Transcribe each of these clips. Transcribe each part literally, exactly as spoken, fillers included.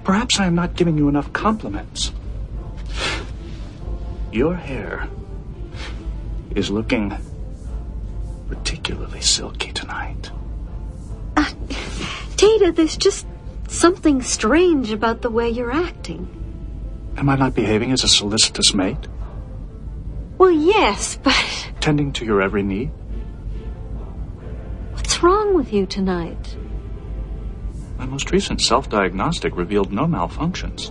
Perhaps I am not giving you enough compliments. Your hair is looking particularly silky tonight. Uh, Data, there's just something strange about the way you're acting. Am I not behaving as a solicitous mate? Well, yes, but... Tending to your every need? What's wrong with you tonight? My most recent self-diagnostic revealed no malfunctions.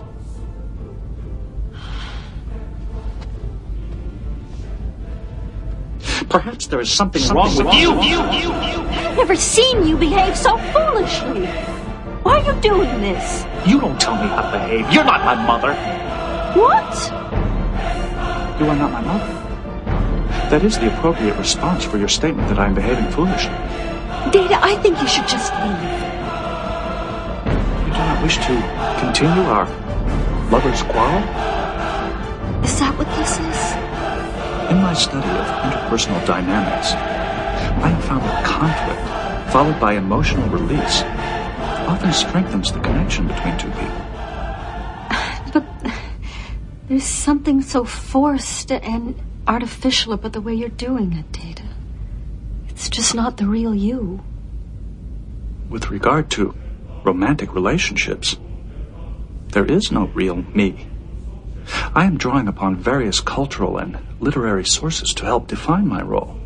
Perhaps there is something, something wrong with wrong you. you, you, you. I've never seen you behave so foolishly. Why are you doing this? You don't tell me how to behave. You're not my mother. What? You are not my mother. That is the appropriate response for your statement that I am behaving foolishly. Data, I think you should just leave. You do not wish to continue our lover's quarrel? Is that what this is? In my study of interpersonal dynamics, I have found that conflict, followed by emotional release, often strengthens the connection between two people. But there's something so forced and artificial about the way you're doing it, Data. It's just not the real you. With regard to romantic relationships, there is no real me. I am drawing upon various cultural and literary sources to help define my role.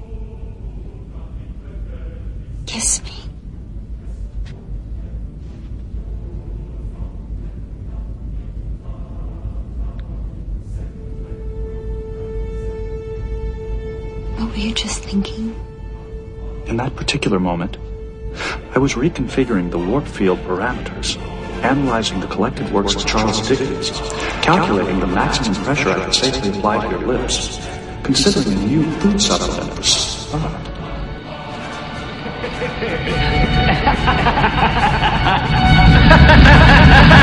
Kiss me. What were you just thinking? In that particular moment, I was reconfiguring the warp field parameters, analyzing the collected works of Charles Dickens, calculating the maximum pressure I could safely apply to your lips, considering a new food supplement for stomach. Ha ha ha ha ha!